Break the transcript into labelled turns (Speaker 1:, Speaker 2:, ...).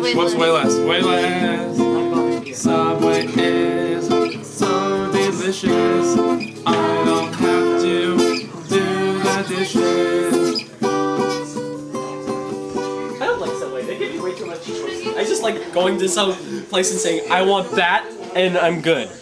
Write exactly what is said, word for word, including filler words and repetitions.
Speaker 1: way
Speaker 2: What's
Speaker 1: less.
Speaker 2: way less? Way less. Subway is so delicious. I don't have to do the dishes.
Speaker 3: I don't like Subway. They give you way too much choice. I just like going to some place and saying, I want that, and I'm good.